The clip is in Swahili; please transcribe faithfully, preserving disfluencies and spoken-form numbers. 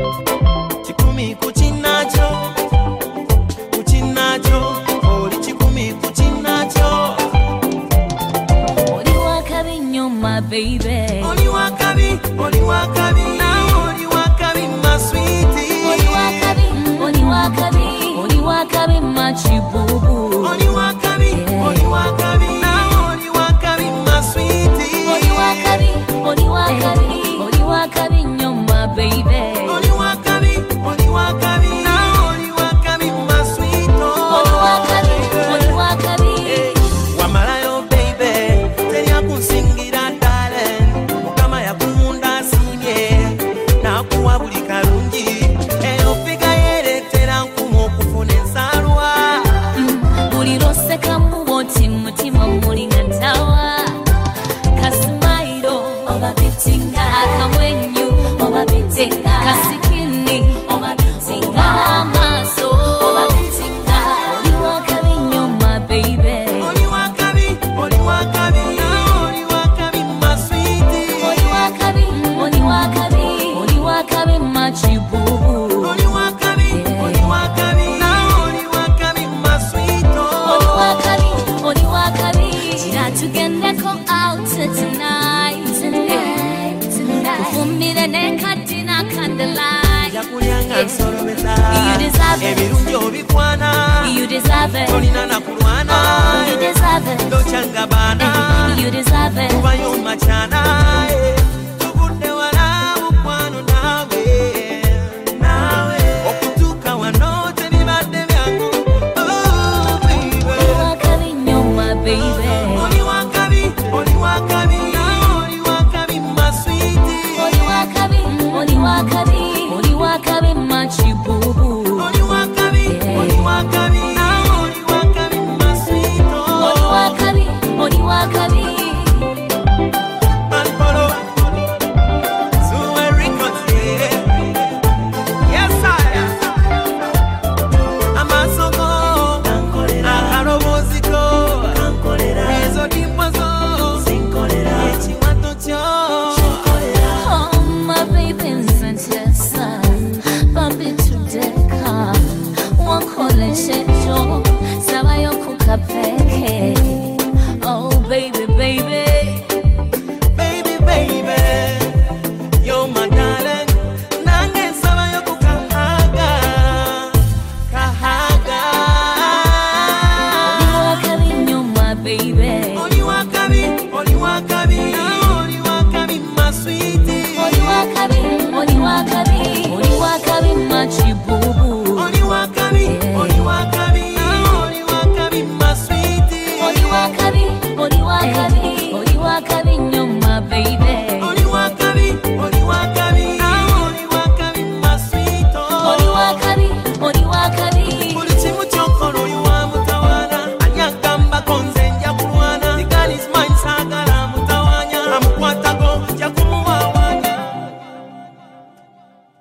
Chikumi kuchinacho, kuchinacho, oli chikumi kuchinacho. Oli wakabi nyoma baby. Oli wakabi, oli wakabi, now oli wakabi my sweetie. Oli wakabi, oli wakabi, oli wakabi my chibubu. Oli wakabi, oli wakabi, now oli wakabi my sweetie. Oli wakabi, oli wakabi, oli wakabi nyoma baby. Oli wakabi, oli wakabi, now oli wakabi my sweet. Oli wakabi, oli wakabi. Wamalayo baby, tenya kunsingira darling. Kama ya kumunda sinye, na kuwa buli kalungi. Eyo figa yeretera nkumo kufune nsalwa. Buli loseka muwoti mutima mulinga ntawa. Kasimairo oba bitinga, akamwenyu oba bitinga, kasikini oba bitinga, amaso oba bitinga. Oli wakabi nyoma baby. Oli wakabi, oli wakabi, now oli wakabi my sweetie. Oli wakabi, oli wakabi, oli wakabi my chibubu. Oli wakabi, oli wakabi, now oli wakabi my sweet. Oli wakabi, oli wakabi. Jira tugendeko out tonight, tonight, tonight. Kufumire nekatina candlelight. Yakulyanga nsolobeza. You deserve it. Ebirungi obikwana. You deserve it. Tolina na kulwana. You deserve it. Ndochanga bana. You deserve it. Kubayo machana.